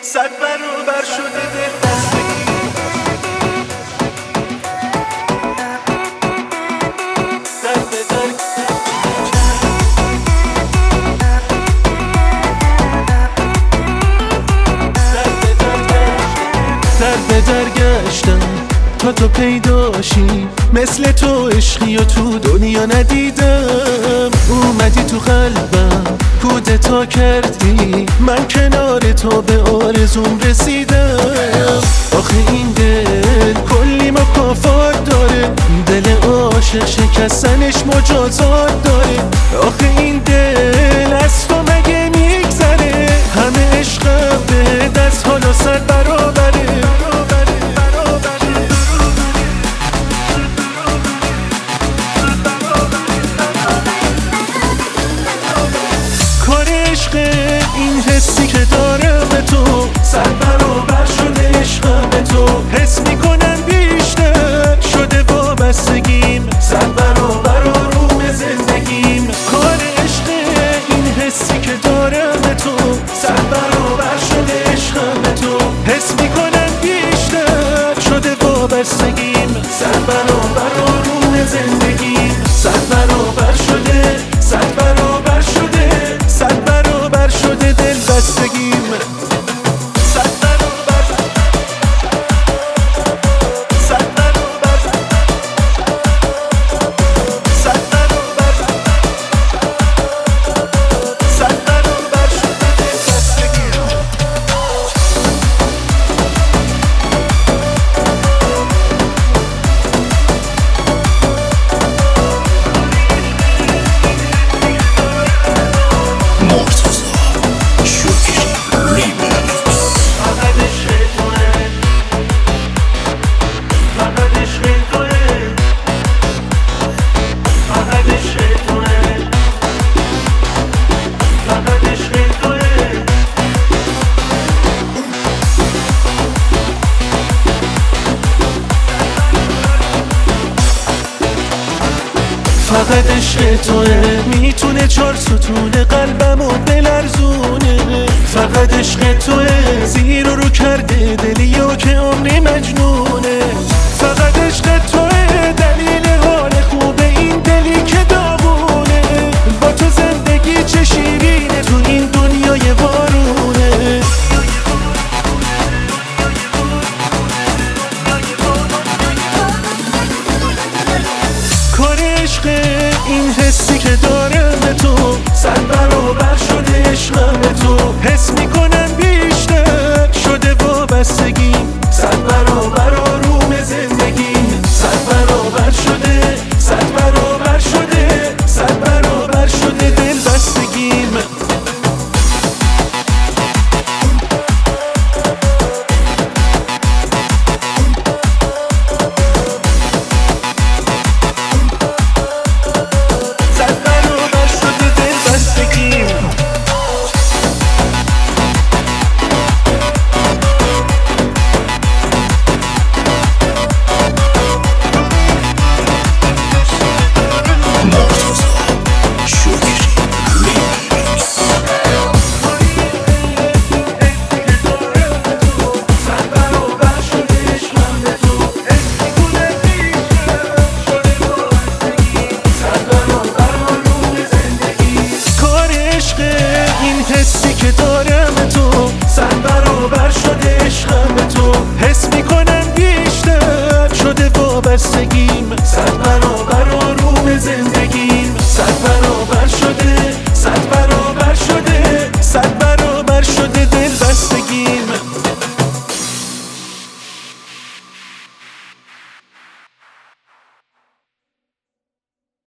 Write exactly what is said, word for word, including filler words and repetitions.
صد برابر شده دل بستگی. در به در در به در گشتم تا تو پیداشی، مثل تو عشقی و تو دنیا ندیدم. اومدی تو قلبم کودتا کردی، من کنار تو به آرزوم رسیدم. آخه این دل کلی مکافات داره، دل عاشق شکستنش مجازات داره. آخه این دل از تو مگه میگذره، همه عشقم به دست حالا صد برابره. این حسی که دارم به تو صد برابر شده عشقم به تو. حس میکنم بیشتر شده وابستگیم، صد برابر آروم زندگیم. کار عشق این حسی که دارم به تو صد برابر شده عشقم به تو. حس میکنم بیشتر شده وابستگیم، صد برابر آروم زندگیم. صد برابر شده، صد برابر شده، صد برابر شده دل بستگیم. صد برابر، صد برابر، صد برابر، صد برابر شده دل بستگیم. فقط عشق توه میتونه چار ستون قلبمو بلرزونه. فقط عشق توه زیر و رو کرده دلیو که عمری مجنونه. فقط عشق توه دلیل حال خوب این دلی که داغونه. با تو زندگی چه شیرینه تو این دنیای وارونه. کار عشق این حسی که دارم به تو صد برابر شده عشقم به تو. حس میکنم بیشتر شده وابستگیم، صد برابر آروم زندگیم. صد برابر شده، صد برابر شده، صد برابر شده دل بستگیم. حسی که دارم به تو صد برابر شده عشقم به تو. حس میکنم بیشتر شده وابستگی،